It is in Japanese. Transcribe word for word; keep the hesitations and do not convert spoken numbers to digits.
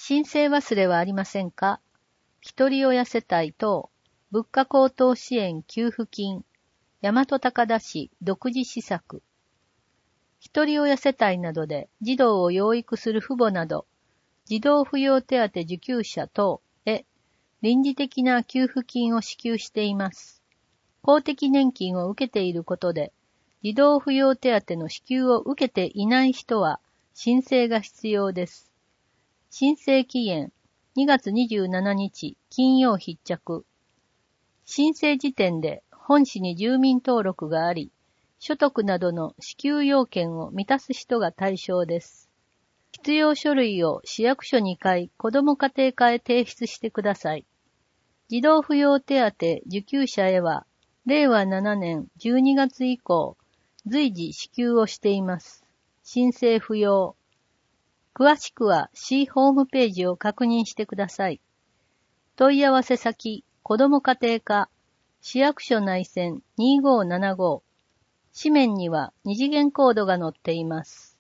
申請忘れはありませんか？一人親世帯等、物価高騰支援給付金、大和高田市独自施策。一人親世帯などで児童を養育する父母など、児童扶養手当受給者等へ臨時的な給付金を支給しています。公的年金を受けていることで、児童扶養手当の支給を受けていない人は申請が必要です。申請期限にがつにじゅうしちにち金曜必着。申請時点で本市に住民登録があり、所得などの支給要件を満たす人が対象です。必要書類を市役所にかい子ども家庭課へ提出してください。児童扶養手当受給者へは、れいわななねんじゅうにがつ以降、随時支給をしています。申請不要。詳しくは市ホームページを確認してください。問い合わせ先、子ども家庭課、市役所内線にごーななご。紙面には二次元コードが載っています。